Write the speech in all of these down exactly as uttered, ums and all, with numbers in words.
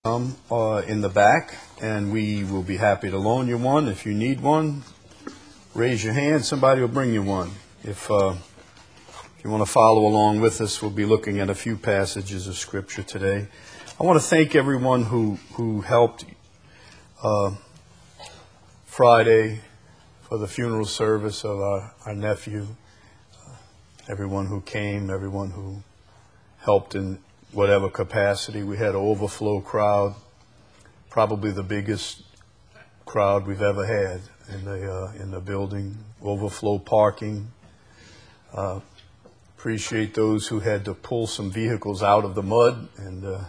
Um, uh, in the back, and we will be happy to loan you one. If you need one, raise your hand. Somebody will bring you one. If, uh, if you want to follow along with us, we'll be looking at a few passages of Scripture today. I want to thank everyone who, who helped uh, Friday for the funeral service of our, our nephew. Uh, everyone who came, everyone who helped in whatever capacity. We had an overflow crowd, probably the biggest crowd we've ever had in the uh, in the building. Overflow parking. Uh, appreciate those who had to pull some vehicles out of the mud, and uh,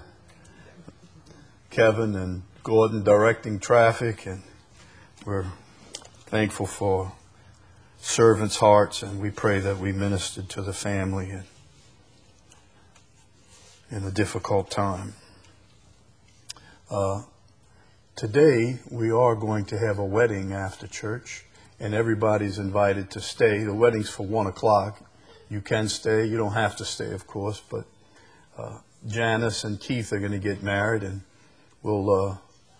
Kevin and Gordon directing traffic, and we're thankful for servants' hearts, and we pray that we ministered to the family and in a difficult time. Uh, today, we are going to have a wedding after church, and everybody's invited to stay. The wedding's for one o'clock. You can stay. You don't have to stay, of course, but uh, Janice and Keith are going to get married, and we'll uh,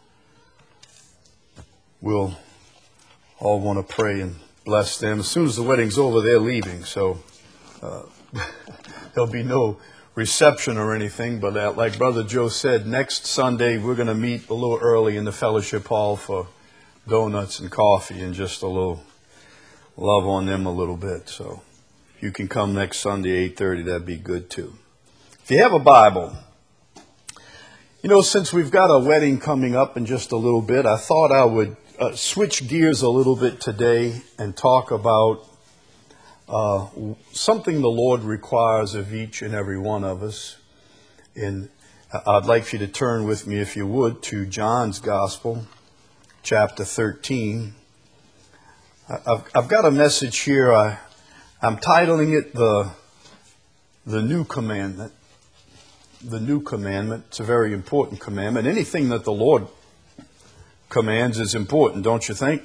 we'll all want to pray and bless them. As soon as the wedding's over, they're leaving, so uh, there'll be no reception or anything, but uh, like Brother Joe said, next Sunday we're going to meet a little early in the fellowship hall for donuts and coffee and just a little love on them a little bit. So if you can come next Sunday, eight thirty, that'd be good too. If you have a Bible, you know, since we've got a wedding coming up in just a little bit, I thought I would uh, switch gears a little bit today and talk about Uh, something the Lord requires of each and every one of us. And I'd like for you to turn with me, if you would, to John's Gospel, chapter thirteen. I've, I've got a message here. I, I'm titling it the, the New Commandment. The New Commandment. It's a very important commandment. Anything that the Lord commands is important, don't you think?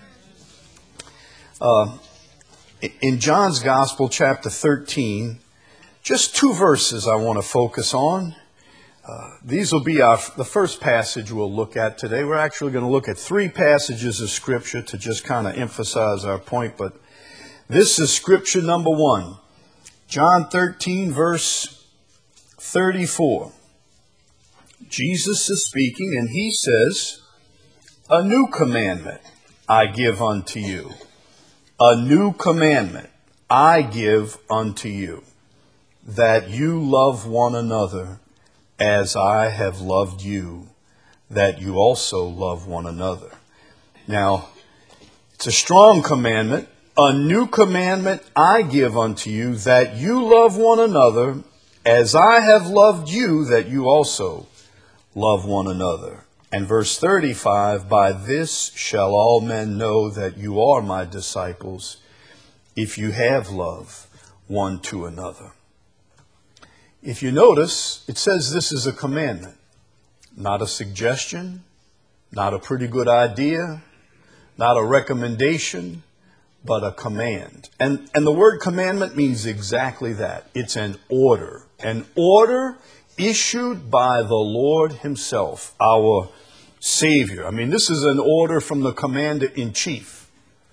Uh, In John's Gospel, chapter thirteen, just two verses I want to focus on. Uh, these will be our, the first passage we'll look at today. We're actually going to look at three passages of Scripture to just kind of emphasize our point, but this is Scripture number one. John thirteen, verse thirty-four. Jesus is speaking, and he says, "A new commandment I give unto you. A new commandment I give unto you, that you love one another as I have loved you, that you also love one another." Now, it's a strong commandment. A new commandment I give unto you, that you love one another as I have loved you, that you also love one another. And verse thirty-five, "By this shall all men know that you are my disciples, if you have love one to another." If you notice, it says this is a commandment, not a suggestion, not a pretty good idea, not a recommendation, but a command. And, and the word commandment means exactly that. It's an order, an order issued by the Lord himself, our Savior. I mean, this is an order from the commander-in-chief.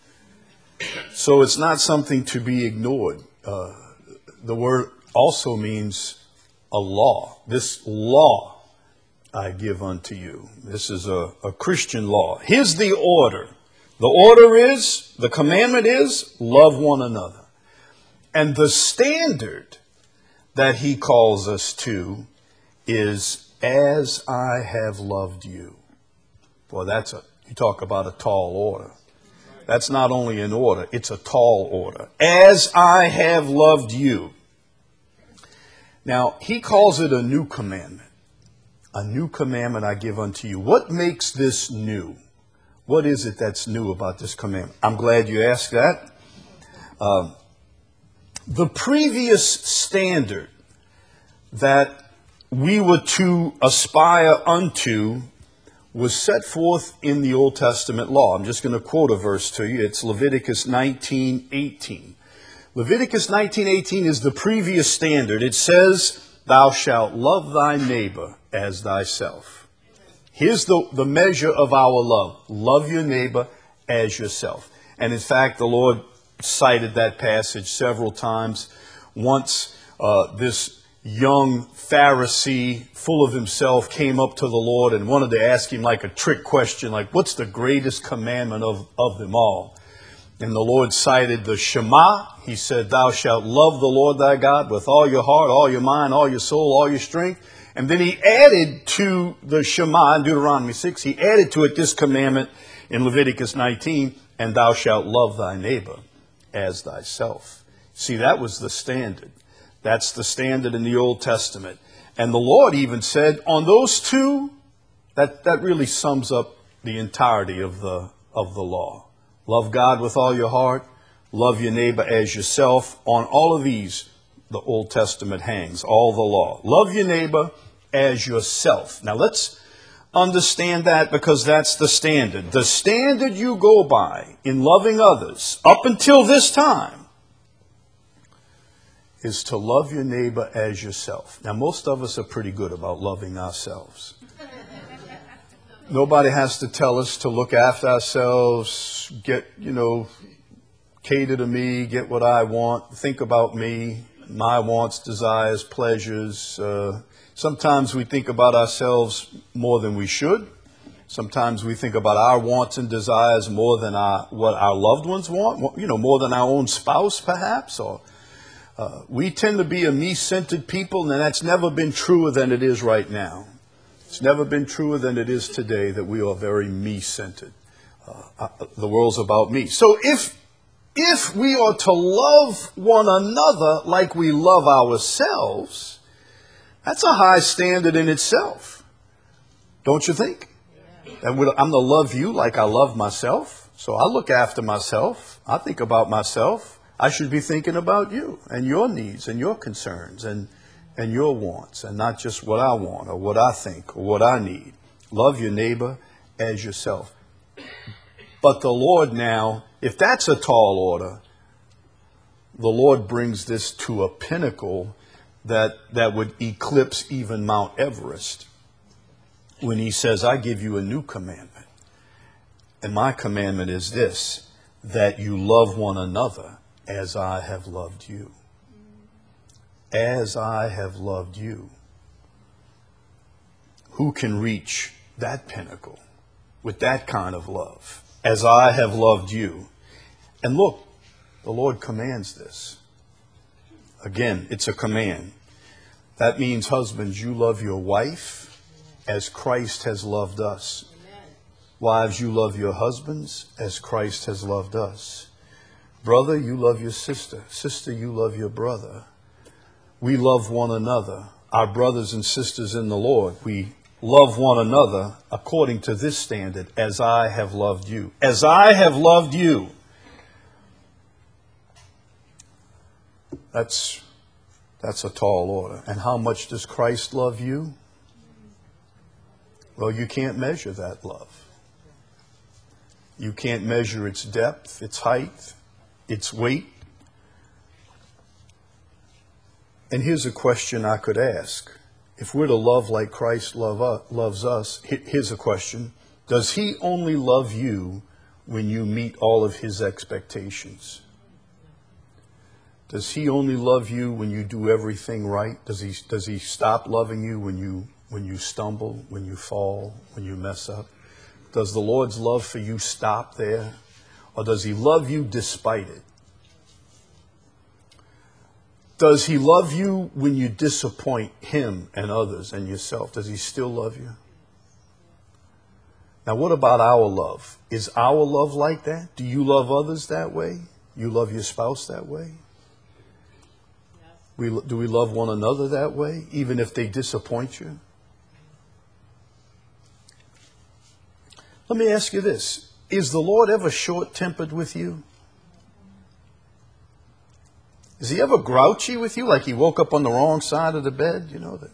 So it's not something to be ignored. Uh, the word also means a law. This law I give unto you. This is a, a Christian law. Here's the order. The order is, the commandment is, love one another. And the standard that he calls us to is, as I have loved you. Boy, that's a, you talk about a tall order. That's not only an order, it's a tall order. As I have loved you. Now, he calls it a new commandment. A new commandment I give unto you. What makes this new? What is it that's new about this commandment? I'm glad you asked that. Uh, the previous standard that we were to aspire unto was set forth in the Old Testament law. I'm just going to quote a verse to you. It's Leviticus nineteen eighteen. Leviticus nineteen eighteen is the previous standard. It says, "Thou shalt love thy neighbor as thyself." Here's the, the measure of our love. Love your neighbor as yourself. And in fact, the Lord cited that passage several times. Once uh, this young Pharisee, full of himself, came up to the Lord and wanted to ask him like a trick question, like, what's the greatest commandment of, of them all? And the Lord cited the Shema. He said, thou shalt love the Lord thy God with all your heart, all your mind, all your soul, all your strength. And then he added to the Shema in Deuteronomy six, he added to it this commandment in Leviticus nineteen, and thou shalt love thy neighbor as thyself. See, that was the standard. That's the standard in the Old Testament. And the Lord even said on those two, that, that really sums up the entirety of the, of the law. Love God with all your heart. Love your neighbor as yourself. On all of these, the Old Testament hangs, all the law. Love your neighbor as yourself. Now let's understand that, because that's the standard. The standard you go by in loving others up until this time is to love your neighbor as yourself. Now most of us are pretty good about loving ourselves. Nobody has to tell us to look after ourselves, get, you know, cater to me, get what I want, think about me, my wants, desires, pleasures. Uh, sometimes we think about ourselves more than we should. Sometimes we think about our wants and desires more than our, what our loved ones want, you know, more than our own spouse perhaps. Or uh, we tend to be a me-centered people, and that's never been truer than it is right now. It's never been truer than it is today that we are very me-centered. Uh, the world's about me. So if if we are to love one another like we love ourselves, that's a high standard in itself. Don't you think? And I'm to love you like I love myself. So I look after myself. I think about myself. I should be thinking about you and your needs and your concerns and and your wants, and not just what I want or what I think or what I need. Love your neighbor as yourself. But the Lord now, if that's a tall order, the Lord brings this to a pinnacle that, that would eclipse even Mount Everest when he says, I give you a new commandment. And my commandment is this, that you love one another as I have loved you. As I have loved you. Who can reach that pinnacle with that kind of love? As I have loved you. And look, the Lord commands this. Again, it's a command. That means, husbands, you love your wife as Christ has loved us. Amen. Wives, you love your husbands as Christ has loved us. Brother, you love your sister. Sister, you love your brother. We love one another, our brothers and sisters in the Lord. We love one another according to this standard, as I have loved you. As I have loved you. That's, that's a tall order. And how much does Christ love you? Well, you can't measure that love. You can't measure its depth, its height, its weight. And here's a question I could ask. If we're to love like Christ love us, loves us, here's a question. Does he only love you when you meet all of his expectations? Does he only love you when you do everything right? Does he, does he stop loving you when you, when you stumble, when you fall, when you mess up? Does the Lord's love for you stop there? Or does he love you despite it? Does he love you when you disappoint him and others and yourself? Does he still love you? Now, what about our love? Is our love like that? Do you love others that way? You love your spouse that way? We, do we love one another that way, even if they disappoint you? Let me ask you this. Is the Lord ever short-tempered with you? Is he ever grouchy with you, like he woke up on the wrong side of the bed? You know that.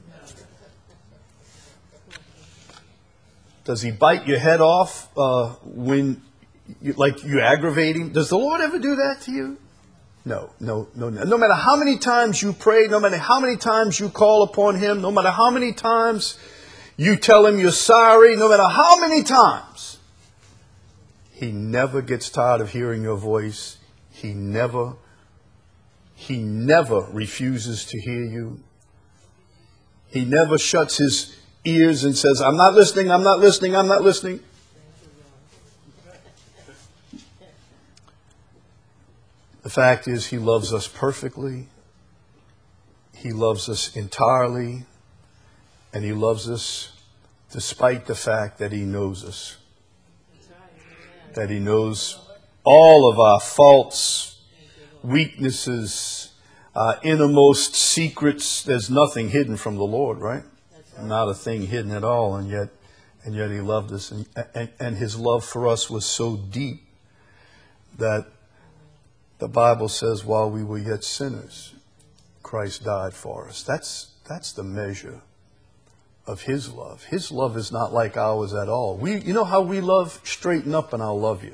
Does he bite your head off uh, when, you, like, you aggravate him? Does the Lord ever do that to you? No, no, no, no. No matter how many times you pray, no matter how many times you call upon him, no matter how many times You tell him you're sorry no matter how many times. He never gets tired of hearing your voice. He never, he never refuses to hear you. He never shuts his ears and says, I'm not listening, I'm not listening, I'm not listening. The fact is, he loves us perfectly. He loves us entirely. And he loves us despite the fact that he knows us. That he knows all of our faults, weaknesses, our innermost secrets. There's nothing hidden from the Lord, right? Not a thing hidden at all. And yet, and yet he loved us. And, and, and his love for us was so deep that the Bible says while we were yet sinners, Christ died for us. That's, that's the measure of his love. His love is not like ours at all. We, you know how we love? Straighten up and I'll love you.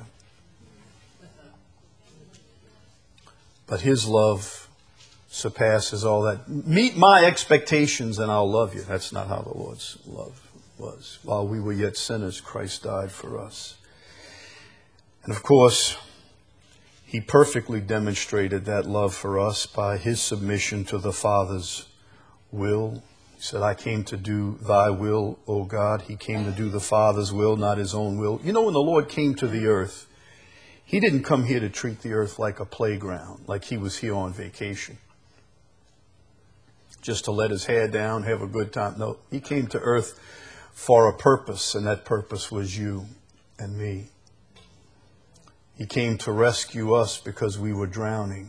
But his love surpasses all that. Meet my expectations and I'll love you. That's not how the Lord's love was. While we were yet sinners, Christ died for us. And of course, he perfectly demonstrated that love for us by his submission to the Father's will. He said, I came to do thy will, O God. He came to do the Father's will, not his own will. You know, when the Lord came to the earth, he didn't come here to treat the earth like a playground, like he was here on vacation, just to let his hair down, have a good time. No, he came to earth for a purpose, and that purpose was you and me. He came to rescue us because we were drowning.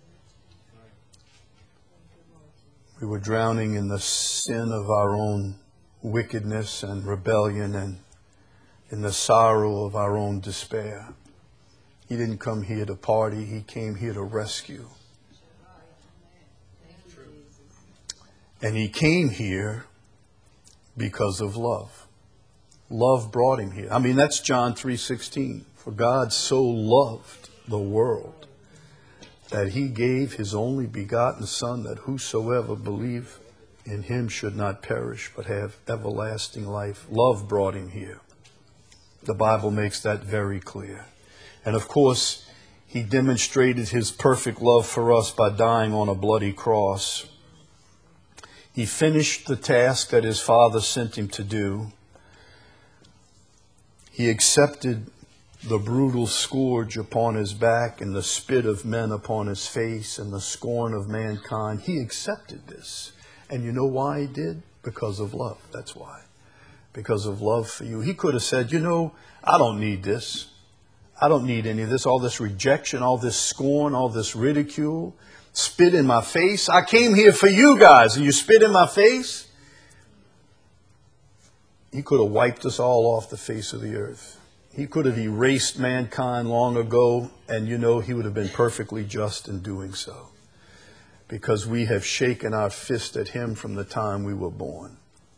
We were drowning in the sin of our own wickedness and rebellion and in the sorrow of our own despair. He didn't come here to party. He came here to rescue. And he came here because of love. Love brought him here. I mean, that's John three sixteen. For God so loved the world that he gave his only begotten Son, that whosoever believe in him should not perish but have everlasting life. Love brought him here. The Bible makes that very clear. And of course, he demonstrated his perfect love for us by dying on a bloody cross. He finished the task that his Father sent him to do. He accepted the brutal scourge upon his back and the spit of men upon his face and the scorn of mankind. He accepted this. And you know why he did? Because of love. That's why. Because of love for you. He could have said, you know, I don't need this. I don't need any of this. All this rejection, all this scorn, all this ridicule, spit in my face. I came here for you guys and you spit in my face. He could have wiped us all off the face of the earth. He could have erased mankind long ago, and you know he would have been perfectly just in doing so. Because we have shaken our fist at him from the time we were born.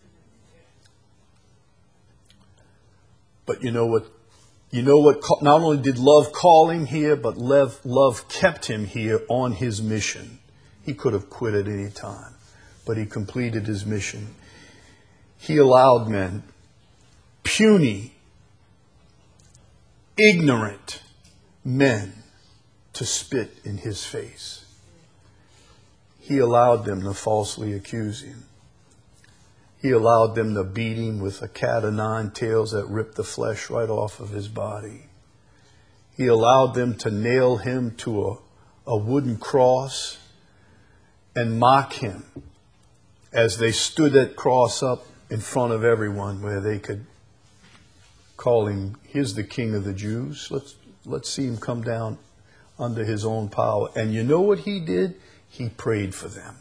But you know what? You know what? Not only did love call him here, but love, love kept him here on his mission. He could have quit at any time, but he completed his mission. He allowed men, puny, ignorant men, to spit in his face. He allowed them to falsely accuse him. He allowed them to beat him with a cat o' nine tails that ripped the flesh right off of his body. He allowed them to nail him to a, a wooden cross and mock him as they stood that cross up in front of everyone, where they could call him, here's the King of the Jews. Let's, let's see him come down under his own power. And you know what he did? He prayed for them.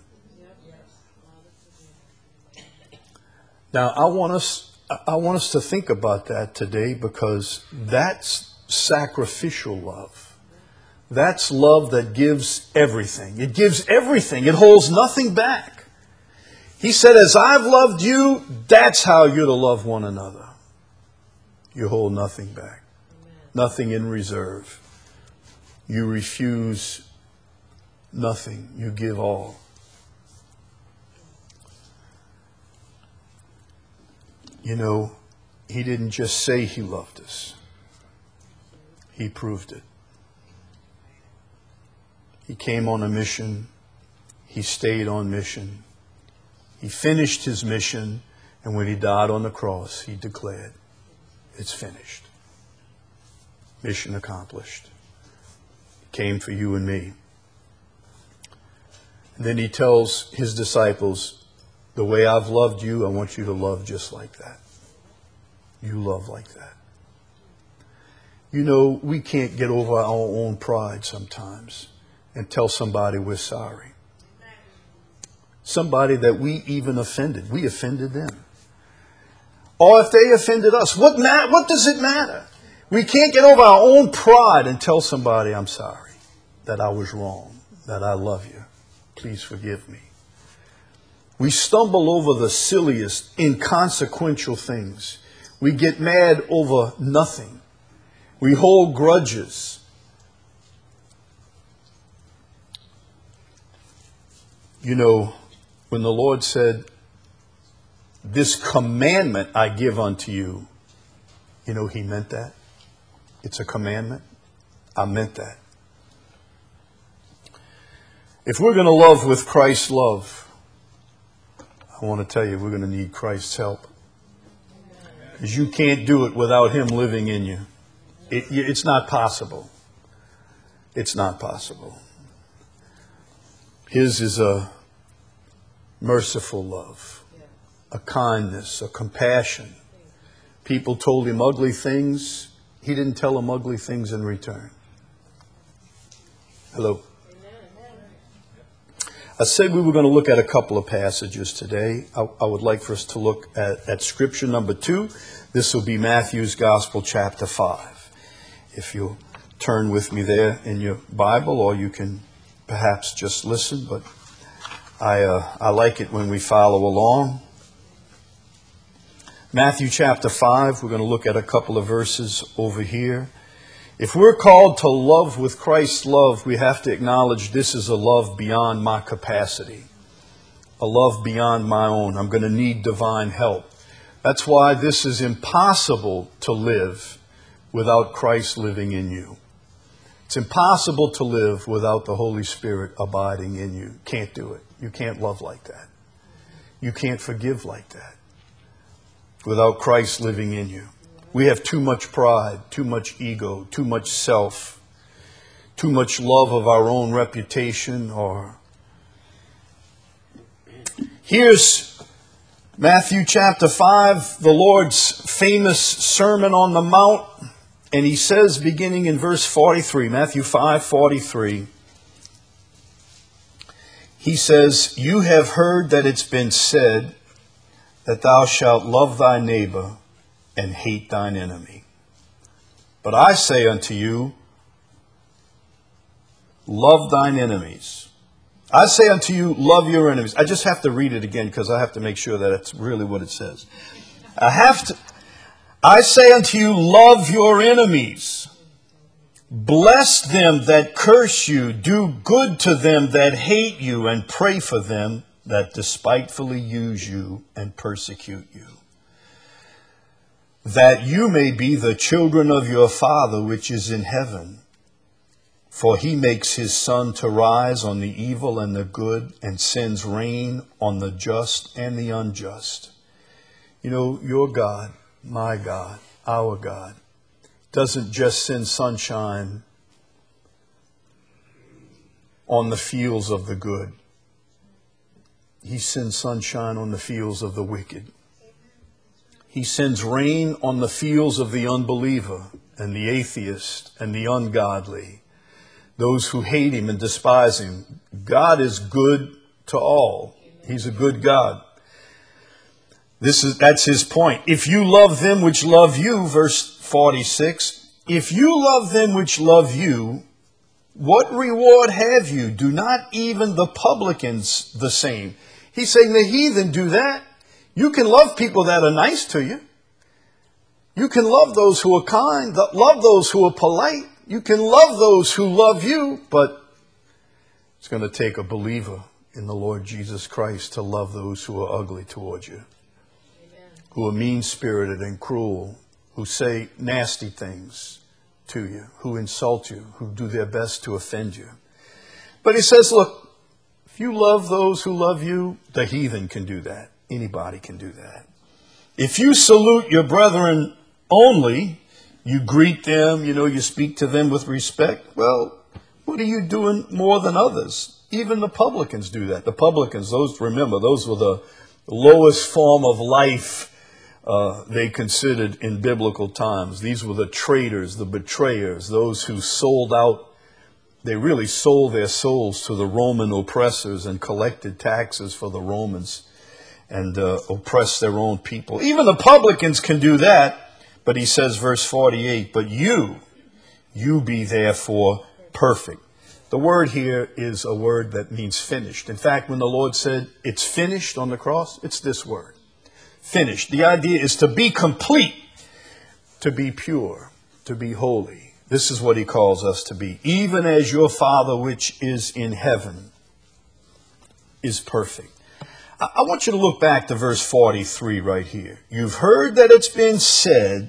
Now, I want us, I want us to think about that today, because that's sacrificial love. That's love that gives everything. It gives everything. It holds nothing back. He said, as I've loved you, that's how you're to love one another. You hold nothing back. Nothing in reserve. You refuse nothing. You give all. You know, he didn't just say he loved us. He proved it. He came on a mission. He stayed on mission. He finished his mission. And when he died on the cross, he declared, it's finished. Mission accomplished. He came for you and me. And then he tells his disciples, the way I've loved you, I want you to love just like that. You love like that. You know, we can't get over our own pride sometimes and tell somebody we're sorry. Somebody that we even offended. We offended them. Or if they offended us, what ma- what does it matter? We can't get over our own pride and tell somebody, I'm sorry, that I was wrong, that I love you. Please forgive me. We stumble over the silliest, inconsequential things. We get mad over nothing. We hold grudges. You know, when the Lord said, this commandment I give unto you, you know, he meant that. It's a commandment. I meant that. If we're going to love with Christ's love, I want to tell you, we're going to need Christ's help. Because you can't do it without him living in you. It, it's not possible. It's not possible. His is a merciful love, a kindness, a compassion. People told him ugly things. He didn't tell them ugly things in return. Hello. I said we were going to look at a couple of passages today. I, I would like for us to look at, at scripture number two. This will be Matthew's Gospel, chapter five. If you'll turn with me there in your Bible, or you can perhaps just listen, but I, uh, I like it when we follow along. Matthew chapter five, we're going to look at a couple of verses over here. If we're called to love with Christ's love, we have to acknowledge this is a love beyond my capacity, a love beyond my own. I'm going to need divine help. That's why this is impossible to live without Christ living in you. It's impossible to live without the Holy Spirit abiding in you. Can't do it. You can't love like that. You can't forgive like that without Christ living in you. We have too much pride, too much ego, too much self, too much love of our own reputation. Or here's Matthew chapter five, the Lord's famous Sermon on the Mount. And he says, beginning in verse forty-three, Matthew five forty-three, he says, you have heard that it's been said that thou shalt love thy neighbor and hate thine enemy. But I say unto you, love thine enemies. I say unto you, love your enemies. I just have to read it again because I have to make sure that it's really what it says. I have to. I say unto you, love your enemies. Bless them that curse you. Do good to them that hate you, and pray for them that despitefully use you and persecute you, that you may be the children of your Father which is in heaven. For he makes his sun to rise on the evil and the good, and sends rain on the just and the unjust. You know, your God, my God, our God, doesn't just send sunshine on the fields of the good. He sends sunshine on the fields of the wicked. He sends rain on the fields of the unbeliever and the atheist and the ungodly, those who hate him and despise him. God is good to all. He's a good God. This is, that's his point. If you love them which love you, verse forty-six, if you love them which love you, what reward have you? Do not even the publicans the same? He's saying the heathen do that. You can love people that are nice to you. You can love those who are kind, love those who are polite. You can love those who love you, but it's going to take a believer in the Lord Jesus Christ to love those who are ugly towards you. Amen. who are mean-spirited and cruel, who say nasty things to you, who insult you, who do their best to offend you. But he says, look, if you love those who love you, the heathen can do that. Anybody can do that. If you salute your brethren only, you greet them, you know, you speak to them with respect, well, what are you doing more than others? Even the publicans do that. The publicans, those, remember, those were the lowest form of life uh, they considered in biblical times. These were the traitors, the betrayers, those who sold out. They really sold their souls to the Roman oppressors and collected taxes for the Romans and uh, oppressed their own people. Even the publicans can do that. But he says, verse forty-eight, but you, you be therefore perfect. The word here is a word that means finished. In fact, when the Lord said it's finished on the cross, it's this word, finished. The idea is to be complete, to be pure, to be holy. This is what he calls us to be. Even as your Father which is in heaven is perfect. I want you to look back to verse forty-three right here. You've heard that it's been said,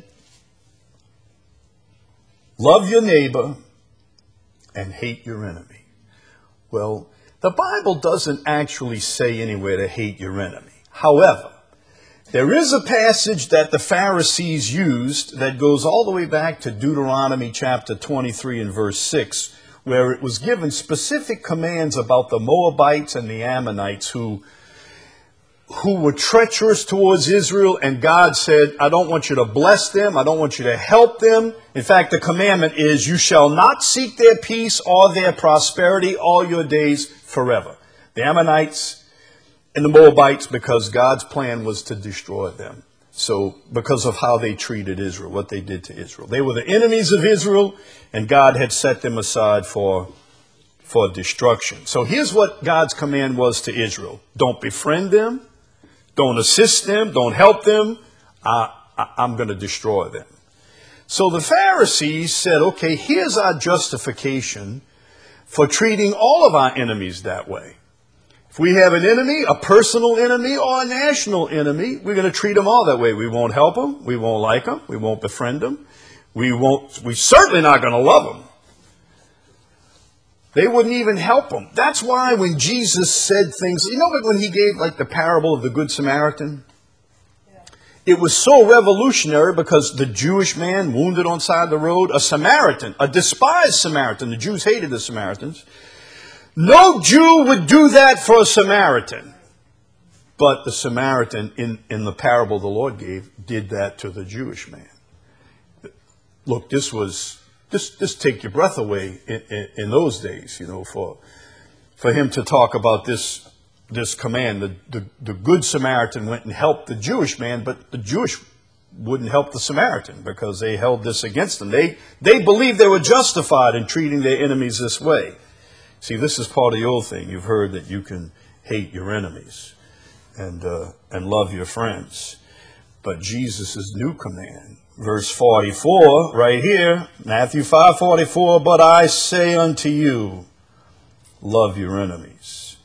love your neighbor and hate your enemy. Well, the Bible doesn't actually say anywhere to hate your enemy. However, there is a passage that the Pharisees used that goes all the way back to Deuteronomy chapter twenty-three and verse six, where it was given specific commands about the Moabites and the Ammonites who who were treacherous towards Israel, and God said, I don't want you to bless them. I don't want you to help them. In fact, the commandment is, you shall not seek their peace or their prosperity all your days forever. The Ammonites and the Moabites, because God's plan was to destroy them. So, because of how they treated Israel, what they did to Israel. They were the enemies of Israel, and God had set them aside for, for destruction. So here's what God's command was to Israel. Don't befriend them. Don't assist them. Don't help them. I, I, I'm going to destroy them. So the Pharisees said, okay, here's our justification for treating all of our enemies that way. If we have an enemy, a personal enemy or a national enemy, we're going to treat them all that way. We won't help them. We won't like them. We won't befriend them. We won't, we're certainly not going to love them. They wouldn't even help them. That's why when Jesus said things, you know, when he gave like the parable of the Good Samaritan, yeah. It was so revolutionary because the Jewish man wounded on the side of the road, a Samaritan, a despised Samaritan. The Jews hated the Samaritans. No Jew would do that for a Samaritan. But the Samaritan in, in the parable the Lord gave did that to the Jewish man. Look, this was... Just, just take your breath away in, in, in those days, you know, for for him to talk about this this command. The, the, the good Samaritan went and helped the Jewish man, but the Jewish wouldn't help the Samaritan because they held this against them. They, they believed they were justified in treating their enemies this way. See, this is part of the old thing. You've heard that you can hate your enemies and uh, and love your friends. But Jesus' new command, verse forty-four, right here, Matthew five forty-four, but I say unto you, love your enemies.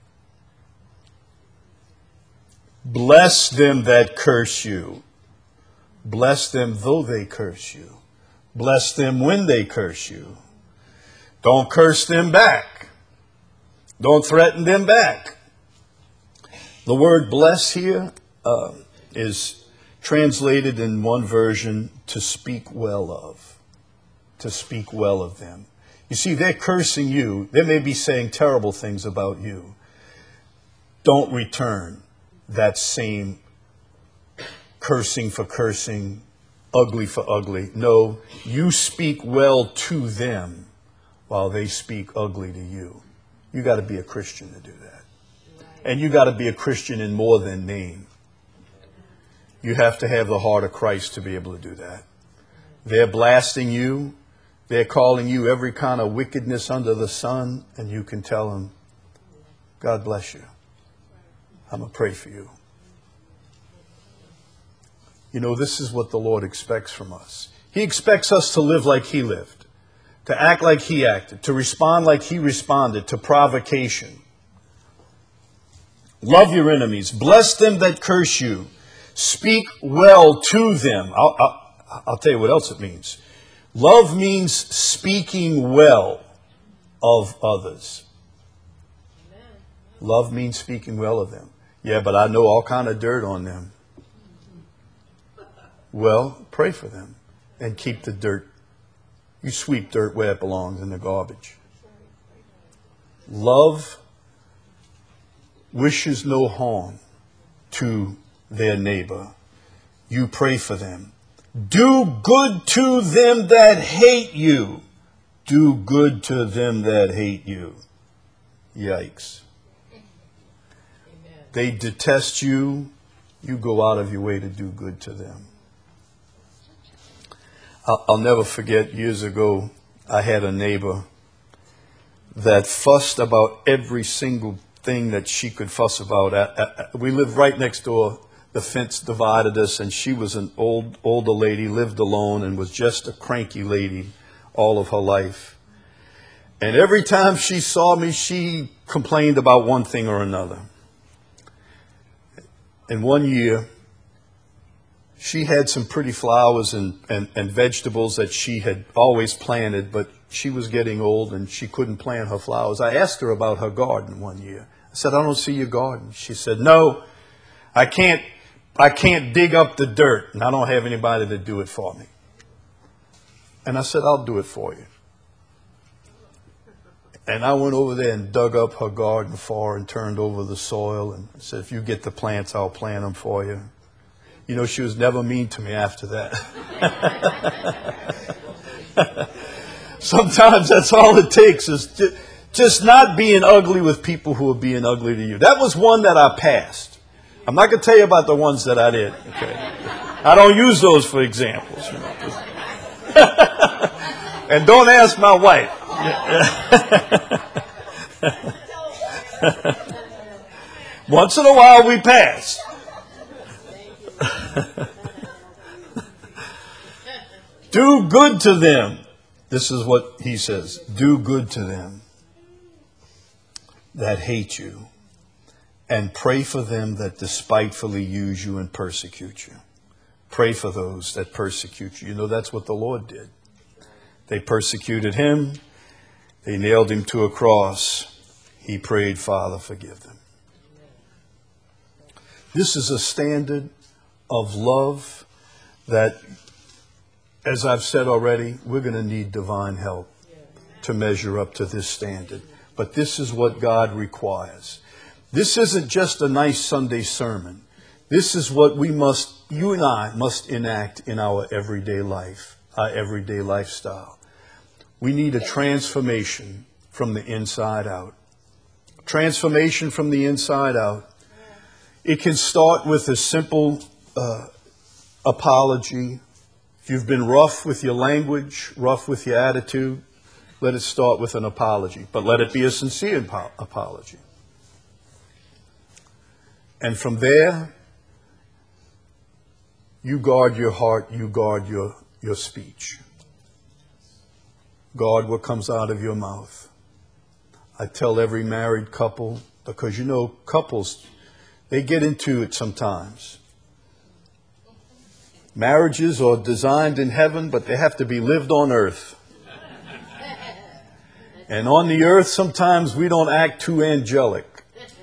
Bless them that curse you. Bless them though they curse you. Bless them when they curse you. Don't curse them back. Don't threaten them back. The word bless here uh, is translated in one version, to speak well of. To speak well of them. You see, they're cursing you. They may be saying terrible things about you. Don't return that same cursing for cursing, ugly for ugly. No, you speak well to them while they speak ugly to you. You got to be a Christian to do that. And you got to be a Christian in more than name. You have to have the heart of Christ to be able to do that. They're blasting you. They're calling you every kind of wickedness under the sun. And you can tell them, God bless you. I'm going to pray for you. You know, this is what the Lord expects from us. He expects us to live like he lived, to act like he acted, to respond like he responded to provocation. Love your enemies. Bless them that curse you. Speak well to them. I'll, I'll, I'll tell you what else it means. Love means speaking well of others. Love means speaking well of them. Yeah, but I know all kind of dirt on them. Well, pray for them and keep the dirt. You sweep dirt where it belongs, in the garbage. Love wishes no harm to their neighbor. You pray for them. Do good to them that hate you. Do good to them that hate you. Yikes. They detest you. You go out of your way to do good to them. I'll, I'll never forget, years ago, I had a neighbor that fussed about every single thing that she could fuss about. I, I, we lived right next door. The fence divided us, and she was an old, older lady, lived alone, and was just a cranky lady all of her life. And every time she saw me, she complained about one thing or another. And one year, she had some pretty flowers and, and, and vegetables that she had always planted, but she was getting old and she couldn't plant her flowers. I asked her about her garden one year. I said, I don't see your garden. She said, no, I can't, I can't dig up the dirt, and I don't have anybody to do it for me. And I said, I'll do it for you. And I went over there and dug up her garden for her and turned over the soil and said, if you get the plants, I'll plant them for you. You know, she was never mean to me after that. Sometimes that's all it takes, is just not being ugly with people who are being ugly to you. That was one that I passed. I'm not going to tell you about the ones that I did. Okay? I don't use those for examples. You know. And don't ask my wife. Once in a while we pass. Do good to them. This is what he says. Do good to them that hate you, and pray for them that despitefully use you and persecute you. Pray for those that persecute you. You know, that's what the Lord did. They persecuted him. They nailed him to a cross. He prayed, Father, forgive them. This is a standard of love that, as I've said already, we're going to need divine help to measure up to this standard. But this is what God requires. This isn't just a nice Sunday sermon. This is what we must, you and I must enact in our everyday life, our everyday lifestyle. We need a transformation from the inside out. Transformation from the inside out. It can start with a simple uh, apology. If you've been rough with your language, rough with your attitude, let it start with an apology. But let it be a sincere ap- apology. And from there, you guard your heart, you guard your, your speech. Guard what comes out of your mouth. I tell every married couple, because you know, couples, they get into it sometimes. Marriages are designed in heaven, but they have to be lived on earth. And on the earth, sometimes we don't act too angelic.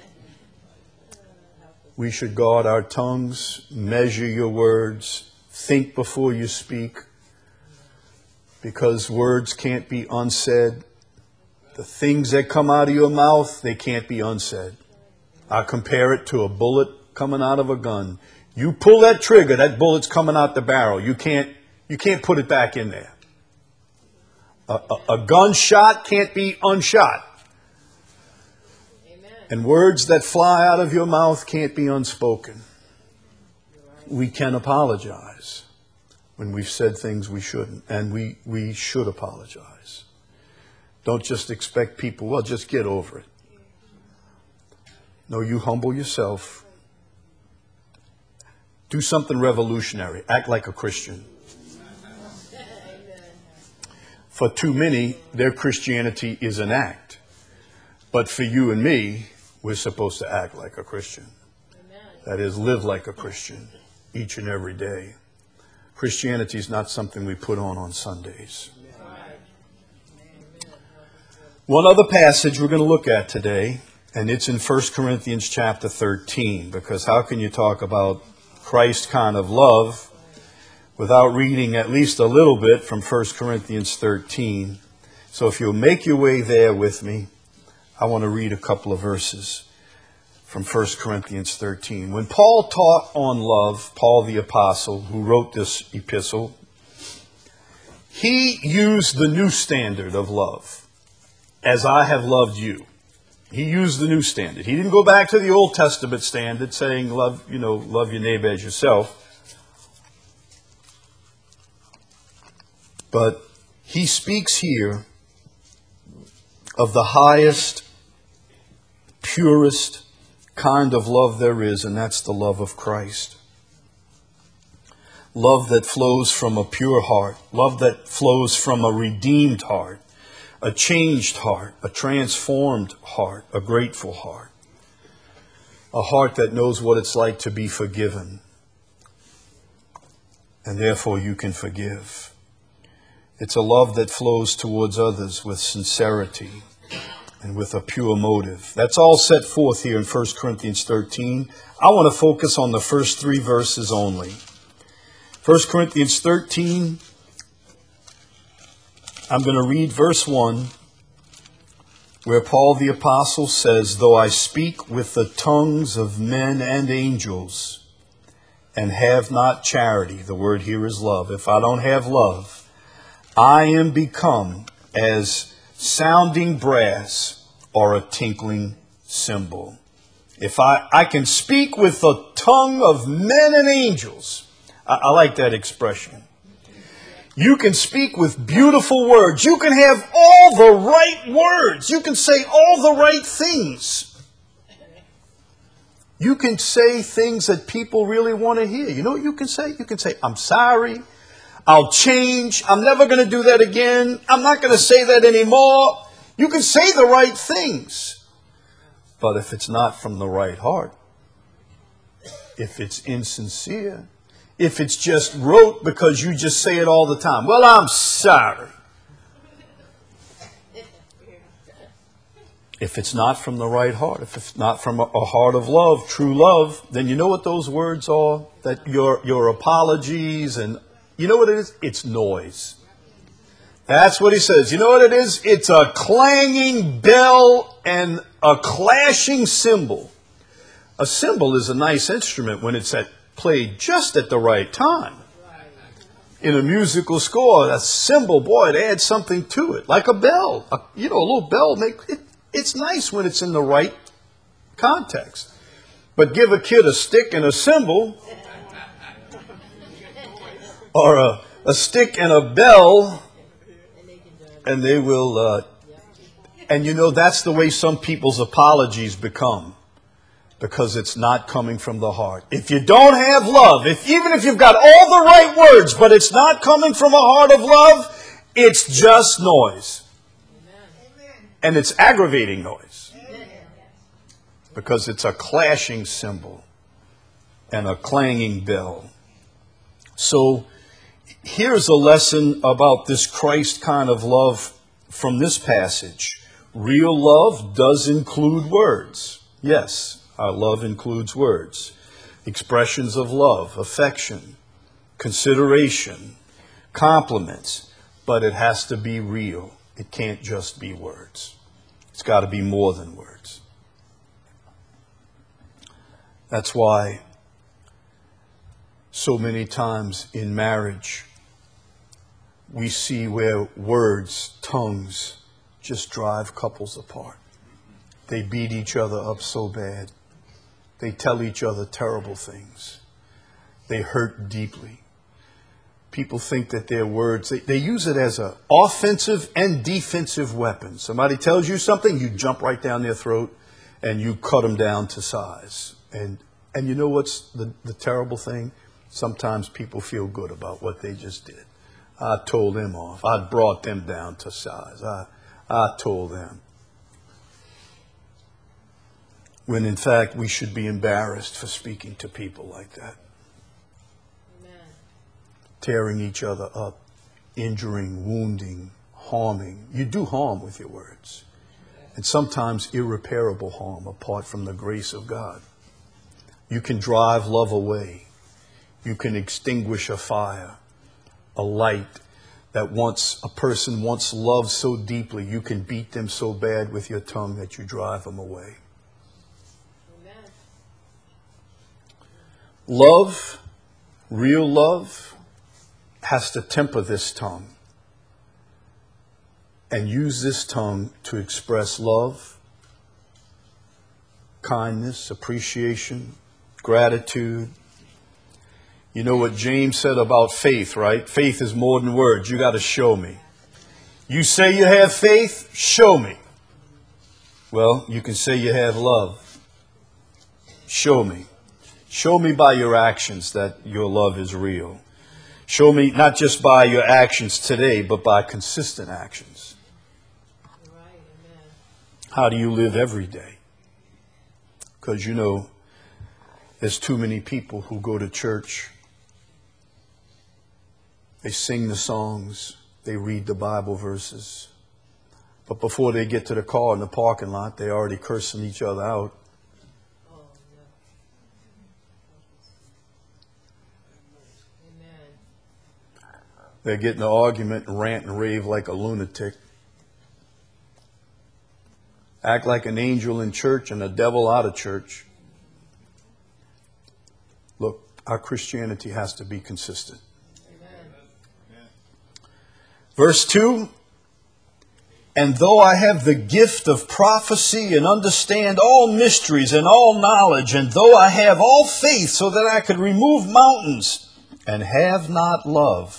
We should guard our tongues, measure your words, think before you speak, because words can't be unsaid. The things that come out of your mouth, they can't be unsaid. I compare it to a bullet coming out of a gun. You pull that trigger, that bullet's coming out the barrel. You can't, you can't put it back in there. A, a, a gunshot can't be unshot. Amen. And words that fly out of your mouth can't be unspoken. We can apologize when we've said things we shouldn't, and we, we should apologize. Don't just expect people, well, just get over it. No, you humble yourself. Do something revolutionary. Act like a Christian. For too many, their Christianity is an act. But for you and me, we're supposed to act like a Christian. That is, live like a Christian. each and every day. Christianity is not something we put on on Sundays. One other passage we're going to look at today, and it's in First Corinthians chapter thirteen, because how can you talk about Christ kind of love without reading at least a little bit from First Corinthians thirteen? So if you'll make your way there with me, I want to read a couple of verses from First Corinthians thirteen. When Paul taught on love, Paul the apostle, who wrote this epistle, he used the new standard of love, as I have loved you. He used the new standard. He didn't go back to the Old Testament standard saying, love, you know, love your neighbor as yourself. But he speaks here of the highest, purest kind of love there is, and that's the love of Christ. Love that flows from a pure heart. Love that flows from a redeemed heart, a changed heart, a transformed heart, a grateful heart. A heart that knows what it's like to be forgiven, and therefore you can forgive. It's a love that flows towards others with sincerity and with a pure motive. That's all set forth here in First Corinthians thirteen. I want to focus on the first three verses only. First Corinthians thirteen, I'm going to read verse one, where Paul the apostle says, though I speak with the tongues of men and angels and have not charity, the word here is love. If I don't have love, I am become as sounding brass or a tinkling cymbal. If I, I can speak with the tongue of men and angels, I, I like that expression. You can speak with beautiful words. You can have all the right words. You can say all the right things. You can say things that people really want to hear. You know what you can say? You can say, I'm sorry. I'll change. I'm never going to do that again. I'm not going to say that anymore. You can say the right things. But if it's not from the right heart, if it's insincere, if it's just rote because you just say it all the time, well, I'm sorry. If it's not from the right heart, if it's not from a heart of love, true love, then you know what those words are? That your, your apologies and you know what it is? It's noise. That's what he says. You know what it is? It's a clanging bell and a clashing cymbal. A cymbal is a nice instrument when it's at, played just at the right time. In a musical score, a cymbal, boy, it adds something to it. Like a bell. A, you know, a little bell, make it, it's nice when it's in the right context. But give a kid a stick and a cymbal, or a, a stick and a bell, and they will, uh, and you know, that's the way some people's apologies become, because it's not coming from the heart. If you don't have love, if even if you've got all the right words, but it's not coming from a heart of love, it's just noise. And it's aggravating noise, because it's a clashing cymbal and a clanging bell. So, here's a lesson about this Christ kind of love from this passage. Real love does include words. Yes, our love includes words. Expressions of love, affection, consideration, compliments. But it has to be real. It can't just be words. It's got to be more than words. That's why so many times in marriage, we see where words, tongues, just drive couples apart. They beat each other up so bad. They tell each other terrible things. They hurt deeply. People think that their words, they, they use it as an offensive and defensive weapon. Somebody tells you something, you jump right down their throat and you cut them down to size. And and you know what's the, the terrible thing? Sometimes people feel good about what they just did. I told them off. I brought them down to size. I, I told them. When in fact we should be embarrassed for speaking to people like that. tearing each other up, injuring, wounding, harming. You do harm with your words. And sometimes irreparable harm apart from the grace of God. You can drive love away. You can extinguish a fire, a light that once a person once loved so deeply, you can beat them so bad with your tongue that you drive them away. Amen. Love, real love, has to temper this tongue and use this tongue to express love, kindness, appreciation, gratitude. You know what James said about faith, right? Faith is more than words. You got to show me. You say you have faith, show me. Well, you can say you have love. Show me. Show me by your actions that your love is real. Show me not just by your actions today, but by consistent actions. Right, amen. How do you live every day? Because, you know, there's too many people who go to church. They sing the songs. They read the Bible verses. But before they get to the car in the parking lot, they're already cursing each other out. They get in an argument and rant and rave like a lunatic. Act like an angel in church and a devil out of church. Look, our Christianity has to be consistent. Amen. Verse two, and though I have the gift of prophecy and understand all mysteries and all knowledge, and though I have all faith so that I could remove mountains and have not love,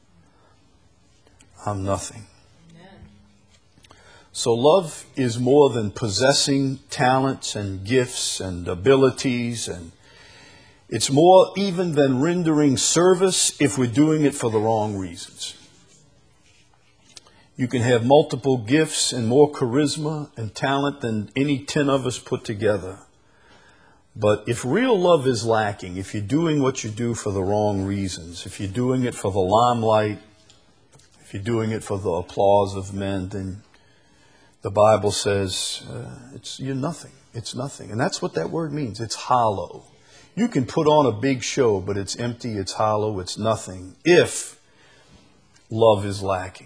I'm nothing. Amen. So love is more than possessing talents and gifts and abilities, and it's more even than rendering service if we're doing it for the wrong reasons. You can have multiple gifts and more charisma and talent than any ten of us put together. But if real love is lacking, if you're doing what you do for the wrong reasons, if you're doing it for the limelight, if you're doing it for the applause of men, then the Bible says uh, it's you're nothing. It's nothing. And that's what that word means. It's hollow. You can put on a big show, but it's empty, it's hollow, it's nothing if love is lacking.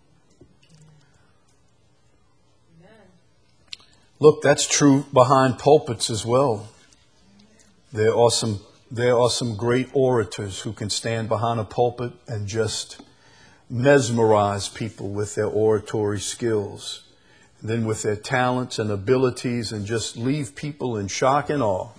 Amen. Look, that's true behind pulpits as well. There are some there are some great orators who can stand behind a pulpit and just mesmerize people with their oratory skills, and then with their talents and abilities, and just leave people in shock and awe.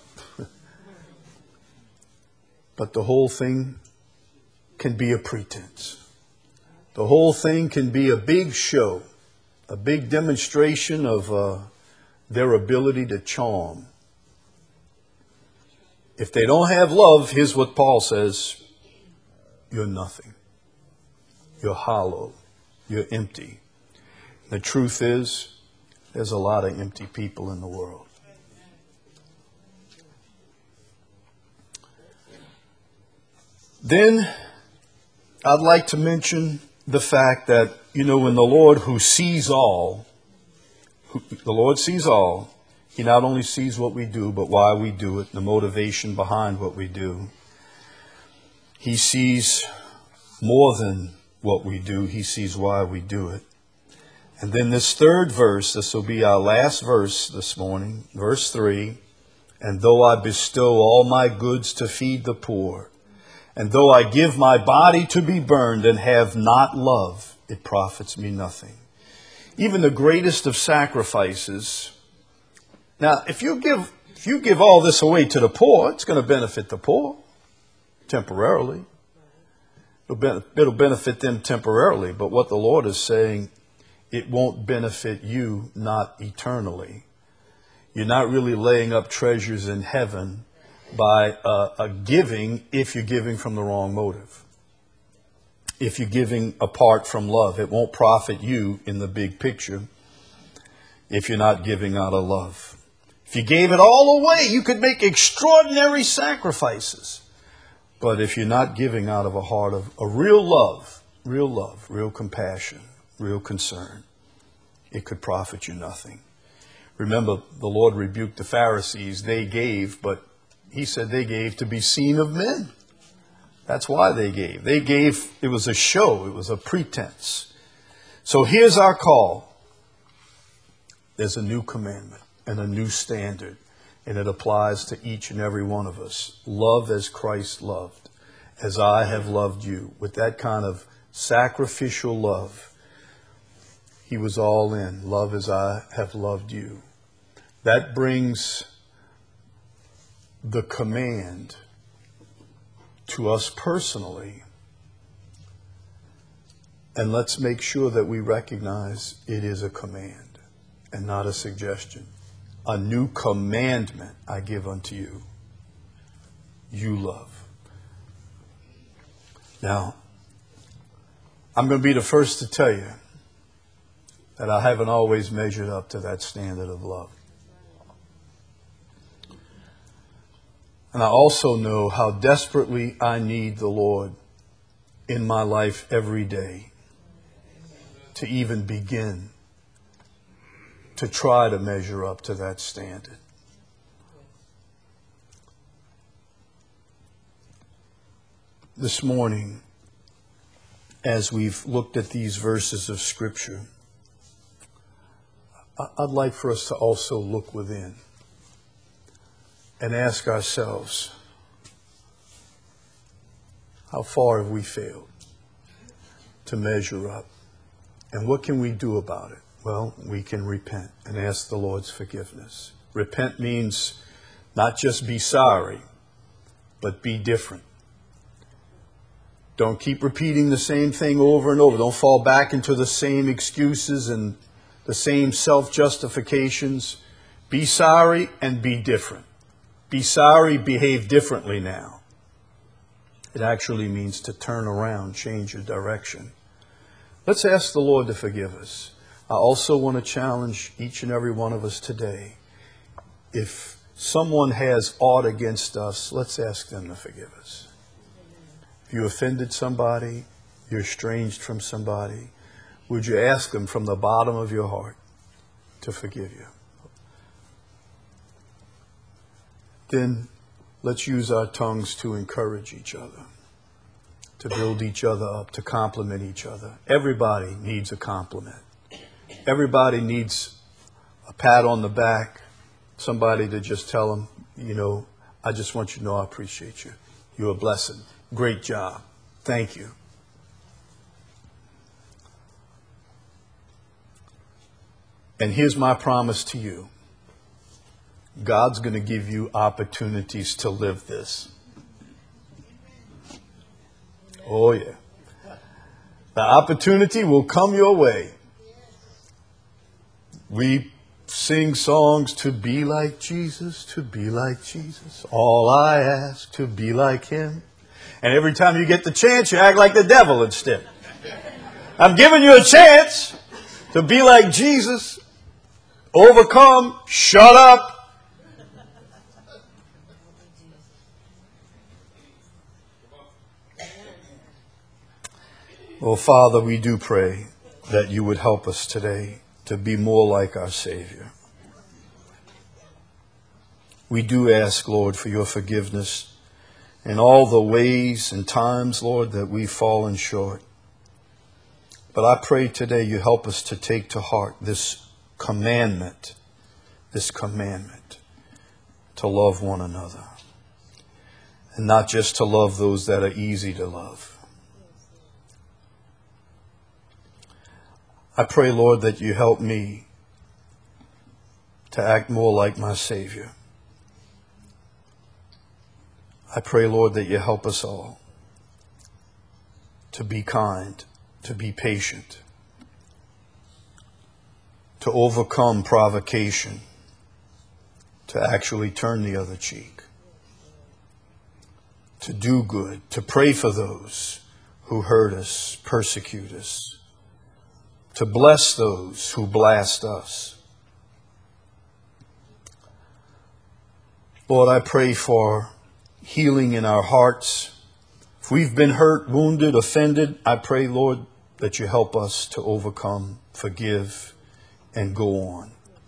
But the whole thing can be a pretense. The whole thing can be a big show, a big demonstration of uh, their ability to charm. If they don't have love, here's what Paul says: you're nothing. You're hollow. You're empty. The truth is, there's a lot of empty people in the world. Then I'd like to mention the fact that, you know, when the Lord who sees all, who, the Lord sees all, He not only sees what we do, but why we do it, the motivation behind what we do. He sees more than what we do. He sees why we do it. And then this third verse, this will be our last verse this morning, verse three. And though I bestow all my goods to feed the poor, and though I give my body to be burned and have not love, it profits me nothing. Even the greatest of sacrifices. Now, if you give, if you give all this away to the poor, it's going to benefit the poor temporarily. It'll benefit them temporarily, but what the Lord is saying, it won't benefit you, not eternally. You're not really laying up treasures in heaven by uh, a giving if you're giving from the wrong motive. If you're giving apart from love, it won't profit you in the big picture if you're not giving out of love. If you gave it all away, you could make extraordinary sacrifices. But if you're not giving out of a heart of a real love, real love, real compassion, real concern, it could profit you nothing. Remember, the Lord rebuked the Pharisees. They gave, but he said they gave to be seen of men. That's why they gave. They gave, it was a show. It was a pretense. So here's our call. There's a new commandment and a new standard. And it applies to each and every one of us. Love as Christ loved, as I have loved you. With that kind of sacrificial love, he was all in. Love as I have loved you. That brings the command to us personally. And let's make sure that we recognize it is a command and not a suggestion. A new commandment I give unto you. You love. Now, I'm going to be the first to tell you that I haven't always measured up to that standard of love. And I also know how desperately I need the Lord in my life every day to even begin to try to measure up to that standard. This morning, as we've looked at these verses of Scripture, I'd like for us to also look within and ask ourselves, how far have we failed to measure up? And what can we do about it? Well, we can repent and ask the Lord's forgiveness. Repent means not just be sorry, but be different. Don't keep repeating the same thing over and over. Don't fall back into the same excuses and the same self-justifications. Be sorry and be different. Be sorry, behave differently now. It actually means to turn around, change your direction. Let's ask the Lord to forgive us. I also want to challenge each and every one of us today. If someone has aught against us, let's ask them to forgive us. If you offended somebody, you're estranged from somebody, would you ask them from the bottom of your heart to forgive you? Then let's use our tongues to encourage each other, to build each other up, to compliment each other. Everybody needs a compliment. Everybody needs a pat on the back, somebody to just tell them, you know, I just want you to know I appreciate you. You're a blessing. Great job. Thank you. And here's my promise to you. God's going to give you opportunities to live this. Oh, yeah. The opportunity will come your way. We sing songs to be like Jesus, to be like Jesus. All I ask, to be like him. And every time you get the chance, you act like the devil instead. I'm giving you a chance to be like Jesus. Overcome. Shut up. Oh, Father, we do pray that you would help us today to be more like our Savior. We do ask, Lord, for your forgiveness in all the ways and times, Lord, that we've fallen short. But I pray today you help us to take to heart this commandment, this commandment to love one another. And not just to love those that are easy to love. I pray, Lord, that you help me to act more like my Savior. I pray, Lord, that you help us all to be kind, to be patient, to overcome provocation, to actually turn the other cheek, to do good, to pray for those who hurt us, persecute us, to bless those who blast us. Lord, I pray for healing in our hearts, we've been hurt, wounded, offended, I pray, Lord, that you help us to overcome, forgive, and go on.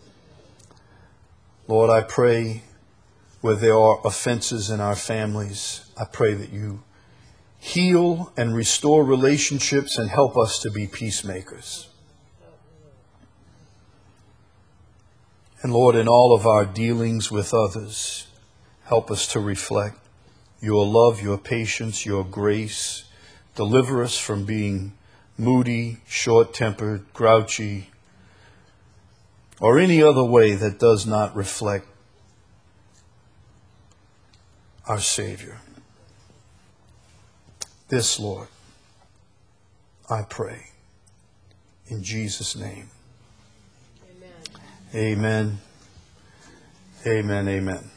Lord, I pray where there are offenses in our families, I pray that you heal and restore relationships and help us to be peacemakers. And Lord, in all of our dealings with others, help us to reflect your love, your patience, your grace. Deliver us from being moody, short-tempered, grouchy, or any other way that does not reflect our Savior. This, Lord, I pray in Jesus' name. Amen. Amen. Amen. Amen.